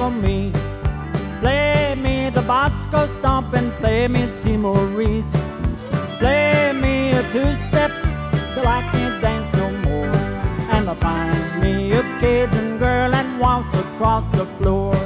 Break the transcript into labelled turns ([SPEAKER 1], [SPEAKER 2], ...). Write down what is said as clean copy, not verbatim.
[SPEAKER 1] for me. Play me the Bosco Stomp and play me Timorese. Play me a two-step till I can't dance no more. And I'll find me a Cajun girl and waltz across the floor.